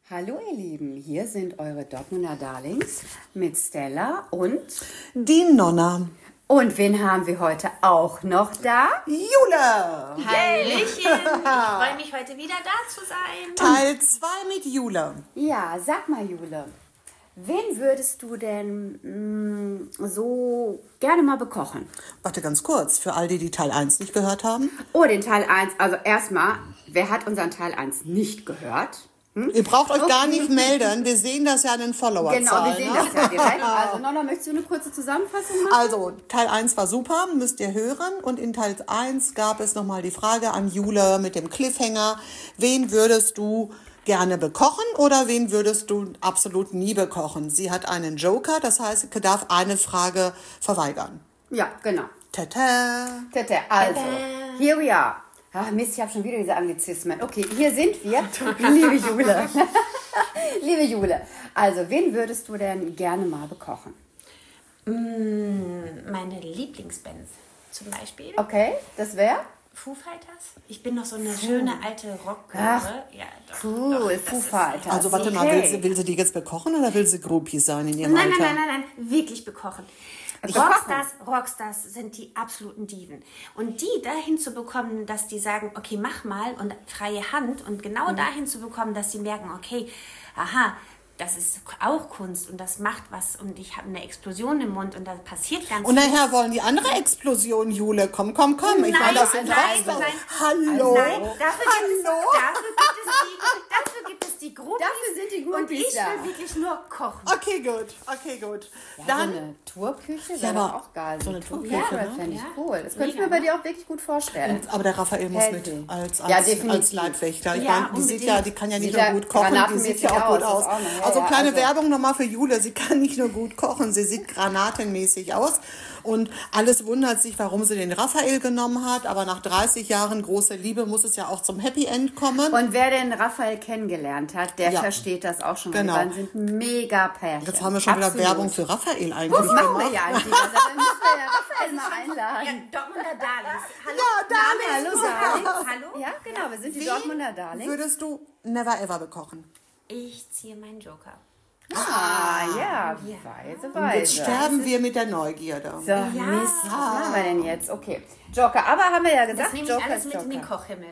Hallo ihr Lieben, hier sind eure Dortmunder Darlings mit Stella und die Nonna. Und wen haben wir heute auch noch da? Jule! Hallöchen! Ich freue mich heute wieder da zu sein. Teil 2 mit Jule. Ja, sag mal Jule, wen würdest du denn so gerne mal bekochen? Warte ganz kurz, für all die Teil 1 nicht gehört haben. Oh, den Teil 1, also erstmal, wer hat unseren Teil 1 nicht gehört? Ihr braucht euch gar nicht melden, wir sehen das ja an den Followerzahlen. Genau, wir sehen das ja direkt. Also Nonna, möchtest du eine kurze Zusammenfassung machen? Also, Teil 1 war super, müsst ihr hören. Und in Teil 1 gab es nochmal die Frage an Jule mit dem Cliffhanger. Wen würdest du gerne bekochen oder wen würdest du absolut nie bekochen? Sie hat einen Joker, das heißt, sie darf eine Frage verweigern. Ja, genau. Tata. Tete, also, here we are. Ach Mist, ich habe schon wieder diese Anglizismen. Okay, hier sind wir. Liebe Jule. Liebe Jule, also wen würdest du denn gerne mal bekochen? Meine Lieblingsbands zum Beispiel. Okay, das wäre? Foo Fighters. Ich bin noch so eine schöne alte Rockgirl. Ja, doch, Cool, doch, Foo Fighters. Also warte mal, will sie die jetzt bekochen oder will sie Groupie sein in ihrem Nein, Alter? nein, wirklich bekochen. Rockstars sind die absoluten Diven. Und die dahin zu bekommen, dass die sagen, okay, mach mal und freie Hand und genau dahin zu bekommen, dass sie merken, okay, aha, das ist auch Kunst und das macht was und ich habe eine Explosion im Mund und da passiert ganz Und nachher wollen die andere Explosion, Jule. Komm. Ich meine, das sind Rockstars. Hallo. Nein, dafür gibt es die Groupies. Dafür sind die Groupies und ich da. will wirklich nur kochen. Okay, gut. Ja, Dann, so eine Tourküche Ja, wäre aber auch geil. so eine Tourküche, Ja, ne? fände ich Ja. cool. Das könnte ich mir bei dir auch wirklich gut vorstellen. aber der Raphael muss mit Healthy. als Ja, definitiv. als Leibwächter. Ich Ja, meine, die kann ja nicht Sieht nur ja gut kochen, die sieht ja auch gut granatenmäßig aus. aus, das auch noch. Ja, Also ja, kleine also. Werbung nochmal für Jule. Sie kann nicht nur gut kochen, sie sieht granatenmäßig aus. Und alles wundert sich, warum sie den Raphael genommen hat. Aber nach 30 Jahren große Liebe muss es ja auch zum Happy End kommen. Und wer den Raphael kennengelernt hat, der Ja. versteht das auch schon. Genau. Die beiden sind mega Pärchen. Jetzt haben wir schon Absolut. wieder Werbung für Raphael eigentlich Das machen wir gemacht. ja eigentlich. Also, dann müssen wir ja Raphael mal einladen. Ja, Dortmunder Darlings. Hallo. Ja, Darlings. Hallo. Ja, genau, wir sind die Dortmunder Darlings. Würdest du never ever bekochen? Ich ziehe meinen Joker. Ja, weise. Jetzt sterben wir mit der Neugierde. So, Mist, was machen wir denn jetzt? Okay, Joker, aber haben wir ja gesagt, Das nehme ich Joker alles ist mit in den Joker. Kochhimmel.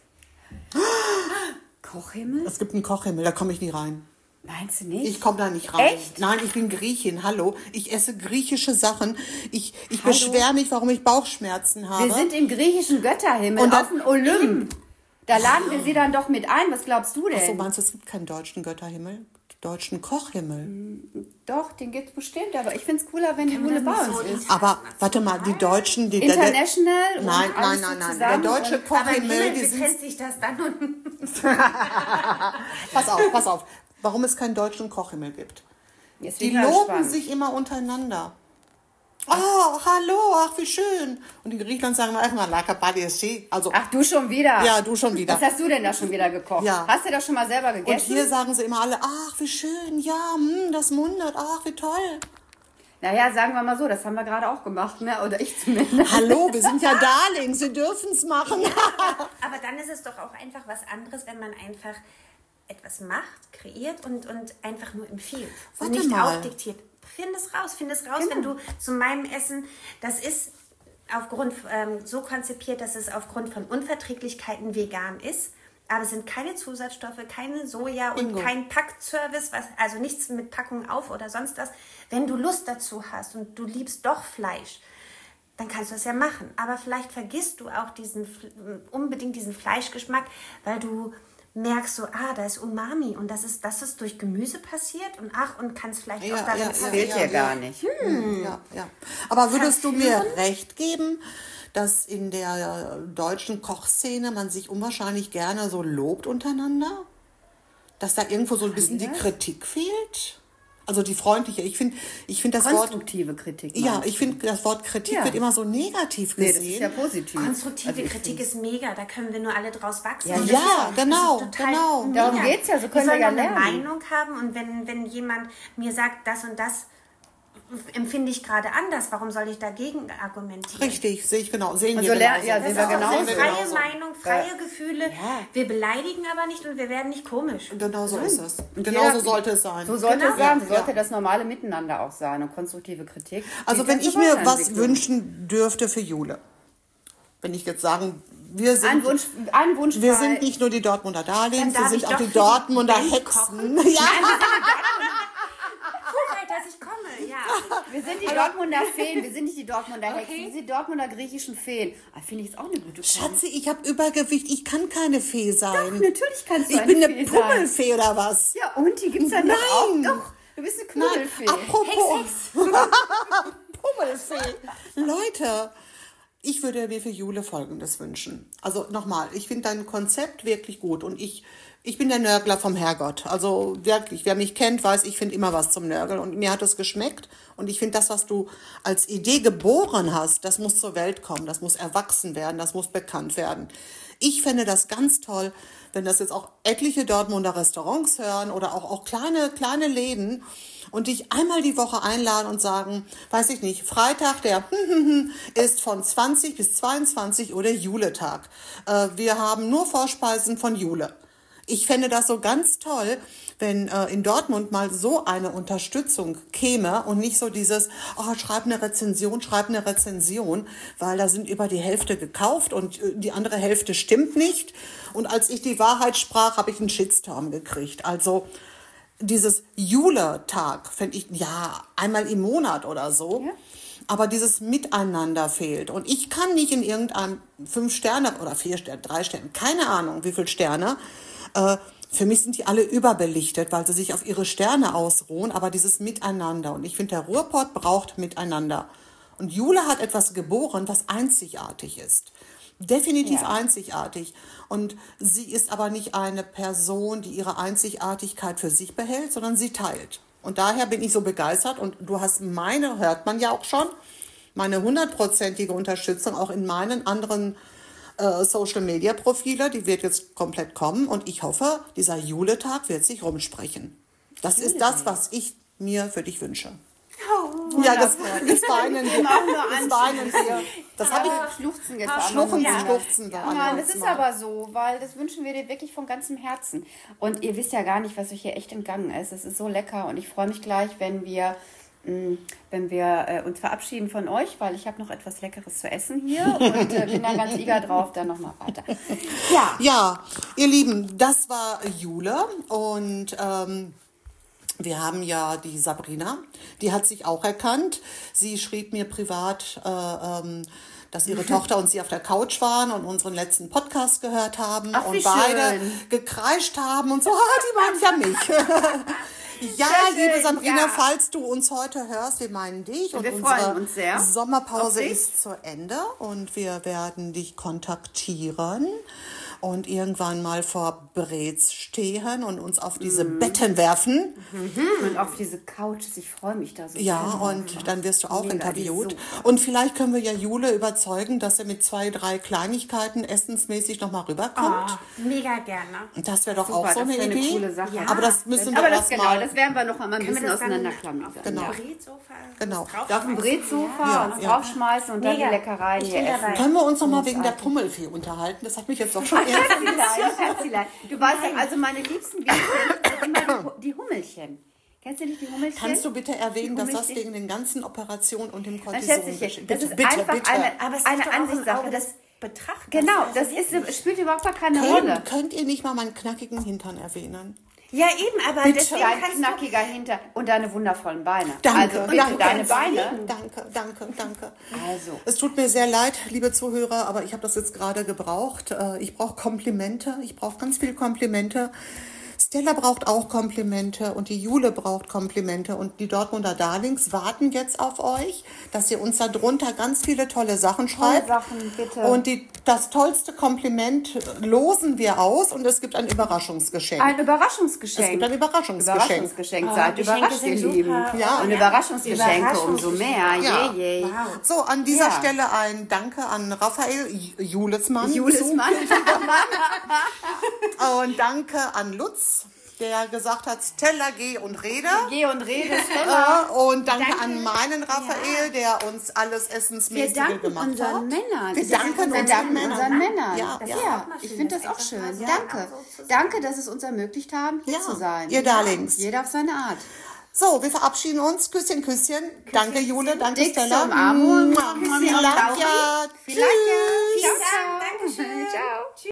Kochhimmel? Es gibt einen Kochhimmel, da komme ich nie rein. Meinst du nicht? Ich komme da nicht rein. Echt? Nein, ich bin Griechin. Hallo. Ich esse griechische Sachen. Ich beschwere mich, warum ich Bauchschmerzen habe. Wir sind im griechischen Götterhimmel, Und dann- auf dem Olymp. Da laden wir sie dann doch mit ein. Was glaubst du denn? Ach so, meinst du, es gibt keinen deutschen Götterhimmel? Deutschen Kochhimmel? Doch, den gibt es bestimmt, aber ich finde es cooler, wenn die Jule bei uns ist. Aber warte mal, die Deutschen... International und Nein, alles nein. so Der zusammen deutsche und- Kochhimmel, die Wie sind... trennt sich das dann? Pass auf. Warum es keinen deutschen Kochhimmel gibt. Jetzt Die bin ich mal loben gespannt. sich immer untereinander. Oh, hallo, ach wie schön. Und in Griechenland sagen wir erstmal, like a body is she. Also, Ach, du schon wieder? ja, du schon wieder. Was hast du denn da schon wieder gekocht? Ja. Hast du das schon mal selber Und gegessen? hier sagen sie immer alle, ach wie schön, ja, das mundet, ach wie toll. Naja, sagen wir mal so, das haben wir gerade auch gemacht, ne? Oder ich zumindest. Hallo, wir sind ja Darlings, wir dürfen es machen. Aber dann ist es doch auch einfach was anderes, wenn man einfach etwas macht, kreiert und einfach nur empfiehlt. Und Warte nicht mal. aufdiktiert. Find es raus, wenn du zu meinem Essen, das ist aufgrund so konzipiert, dass es aufgrund von Unverträglichkeiten vegan ist. Aber es sind keine Zusatzstoffe, keine Soja und kein Packservice, also nichts mit Packung auf oder sonst was. Wenn du Lust dazu hast und du liebst doch Fleisch, dann kannst du das ja machen. Aber vielleicht vergisst du auch unbedingt diesen Fleischgeschmack, weil du merkst so, da ist Umami und das ist durch Gemüse passiert und kannst vielleicht auch darin Das fehlt dir gar nicht. Ja. Aber würdest du mir recht geben, dass in der deutschen Kochszene man sich unwahrscheinlich gerne so lobt untereinander? Dass da irgendwo so ein bisschen die Kritik fehlt? Also die freundliche, ich finde das Wort... Konstruktive Kritik. Ja, meinst ich finde, das Wort Kritik Ja. wird immer so negativ Nee, gesehen. das ist ja positiv. Konstruktive Also ich Kritik ist mega, da können wir nur alle draus wachsen. Ja, Und ja, das ist genau, total genau. mega. Darum geht's ja, so können wir sollen ja eine lernen. Meinung haben und wenn jemand mir sagt, das und das empfinde ich gerade anders. Warum soll ich dagegen argumentieren? Richtig, sehe ich genau. Sehen Also wir genauso. sehen wir Das ist auch genauso. eine freie Meinung, freie Gefühle. Ja. Wir beleidigen aber nicht und wir werden nicht komisch. Genau so ist es. Und Genau so jeder- sollte es sein. So sollte Genau. es sein, so Ja. sollte das normale Miteinander auch sein und konstruktive Kritik. Also Die wenn ganze ich mir was Weiterentwicklung. wünschen dürfte für Jule, wenn ich jetzt sagen, wir sind... Ein Wunsch Wir sind nicht nur die Dortmunder Darlings, Dann wir darf ich sind auch doch die für die Dortmunder Band Hexen. Ja, Cool, dass ich komme, ja. Wir sind die Dortmunder Feen, wir sind nicht die Dortmunder Hexen, Okay. wir sind die Dortmunder griechischen Feen. Finde ich jetzt auch eine gute Kombi. Schatzi, ich habe Übergewicht, ich kann keine Fee sein. Natürlich kannst du Ich eine bin eine Fee sein. Pummelfee oder was? Ja, und die gibt's dann doch auch. Nein. Doch, du bist eine Knuddelfee. Apropos Pummelfee. Leute, ich würde mir für Jule Folgendes wünschen. Also nochmal, ich finde dein Konzept wirklich gut und ich bin der Nörgler vom Herrgott. Also wirklich, wer mich kennt, weiß, ich finde immer was zum Nörgeln und mir hat es geschmeckt und ich finde das, was du als Idee geboren hast, das muss zur Welt kommen, das muss erwachsen werden, das muss bekannt werden. Ich fände das ganz toll, wenn das jetzt auch etliche Dortmunder Restaurants hören oder auch kleine Läden und dich einmal die Woche einladen und sagen, weiß ich nicht, Freitag, der ist von 20 bis 22 Uhr der Juletag. Wir haben nur Vorspeisen von Jule. Ich fände das so ganz toll, wenn in Dortmund mal so eine Unterstützung käme und nicht so dieses, oh, schreib eine Rezension, weil da sind über die Hälfte gekauft und die andere Hälfte stimmt nicht. Und als ich die Wahrheit sprach, habe ich einen Shitstorm gekriegt. Also dieses Jule-Tag fände ich, ja, einmal im Monat oder so. Ja. Aber dieses Miteinander fehlt. Und ich kann nicht in irgendeinem 5 Sterne oder 4 Sterne, 3 Sterne, keine Ahnung, wie viele Sterne. Für mich sind die alle überbelichtet, weil sie sich auf ihre Sterne ausruhen. Aber dieses Miteinander. Und ich finde, der Ruhrpott braucht Miteinander. Und Jule hat etwas geboren, was einzigartig ist. Definitiv einzigartig. Und sie ist aber nicht eine Person, die ihre Einzigartigkeit für sich behält, sondern sie teilt. Und daher bin ich so begeistert und du hast hört man ja auch schon, meine 100%ige Unterstützung auch in meinen anderen Social-Media-Profile, die wird jetzt komplett kommen und ich hoffe, dieser Juletag wird sich rumsprechen. Das ist das, was ich mir für dich wünsche. Oh, ja, das weinen wir. Das weinen wir. Das habe ich schluchzen jetzt. Schluchzen. Nein, das ist aber so, weil das wünschen wir dir wirklich von ganzem Herzen. Und ihr wisst ja gar nicht, was euch hier echt entgangen ist. Es ist so lecker und ich freue mich gleich, wenn wir uns verabschieden von euch, weil ich habe noch etwas Leckeres zu essen hier und bin da ganz eager drauf, dann nochmal weiter. Ja, ihr Lieben, das war Jule und wir haben ja die Sabrina, die hat sich auch erkannt. Sie schrieb mir privat, dass ihre Tochter und sie auf der Couch waren und unseren letzten Podcast gehört haben. Ach, und beide gekreischt haben und so, die meint ja mich. Ja, liebe Sabrina, falls du uns heute hörst, wir meinen dich. Und wir freuen uns sehr. Sommerpause ist zu Ende und wir werden dich kontaktieren und irgendwann mal vor Brez stehen und uns auf diese Betten werfen. Und auf diese Couches, ich freue mich da so. Ja, und dann wirst du auch interviewt. Und vielleicht können wir ja Jule überzeugen, dass er mit 2, 3 Kleinigkeiten essensmäßig nochmal rüberkommt. Mega gerne. Das wäre doch auch so eine Idee. Coole Sache. Ja. Aber das müssen wir Aber das, erst genau, mal... das werden wir noch mal ein bisschen wir das dann auseinanderklammen. Genau. Genau. Auf dem Bretsofa und draufschmeißen und dann die Mega. Leckereien Ich hier bin essen. dabei. Können wir uns noch mal wegen der Pummelfee unterhalten? Das hat mich jetzt doch schon Schätzelein. Du weißt ja, also meine liebsten Bienchen sind immer die Hummelchen. Kennst du nicht die Hummelchen? Kannst du bitte erwähnen, dass das wegen den ganzen Operationen und dem Dann Cortison Schätzchen, das ist bitte, einfach bitte. eine Ansichtssache. Das Betrachten. genau, das spielt überhaupt gar keine Rolle. Könnt ihr nicht mal meinen knackigen Hintern erwähnen? Ja, eben, aber Bitte. deswegen Dein kannst knackiger Hinter und deine wundervollen Beine. Danke, Also bitte danke. deine Beine. Danke. Also. Es tut mir sehr leid, liebe Zuhörer, aber ich habe das jetzt gerade gebraucht. Ich brauche Komplimente. Ich brauche ganz viele Komplimente. Stella braucht auch Komplimente und die Jule braucht Komplimente und die Dortmunder Darlings warten jetzt auf euch, dass ihr uns da drunter ganz viele tolle Sachen schreibt. Sachen, bitte. Und das tollste Kompliment losen wir aus und es gibt ein Überraschungsgeschenk. Ein Überraschungsgeschenk. Es gibt ein Überraschungsgeschenk. Überraschungsgeschenk. Seid Geschenke überrascht, ihr sind Lieben. super. Ja. Und Überraschungsgeschenke umso mehr. Ja. Je. Wow. So, an dieser Ja. Stelle ein Danke an Raphael Julesmann. Jules Mann. Und danke an Lutz. der gesagt hat, Stella, geh und rede. Geh und rede, Stella. Und danke an meinen Raphael, der uns alles Essensmäßige gemacht hat. Unseren Männern. Wir danken unseren Männern. Ja, Ja, ich finde das auch schön. Danke. Danke, dass es uns ermöglicht haben, hier zu sein. Ihr Darlings. Jeder auf seine Art. So, wir verabschieden uns. Küsschen, Küsschen. Danke, Jule. Danke, Dickste Stella. Umarmung. Tschüss. Tschüss.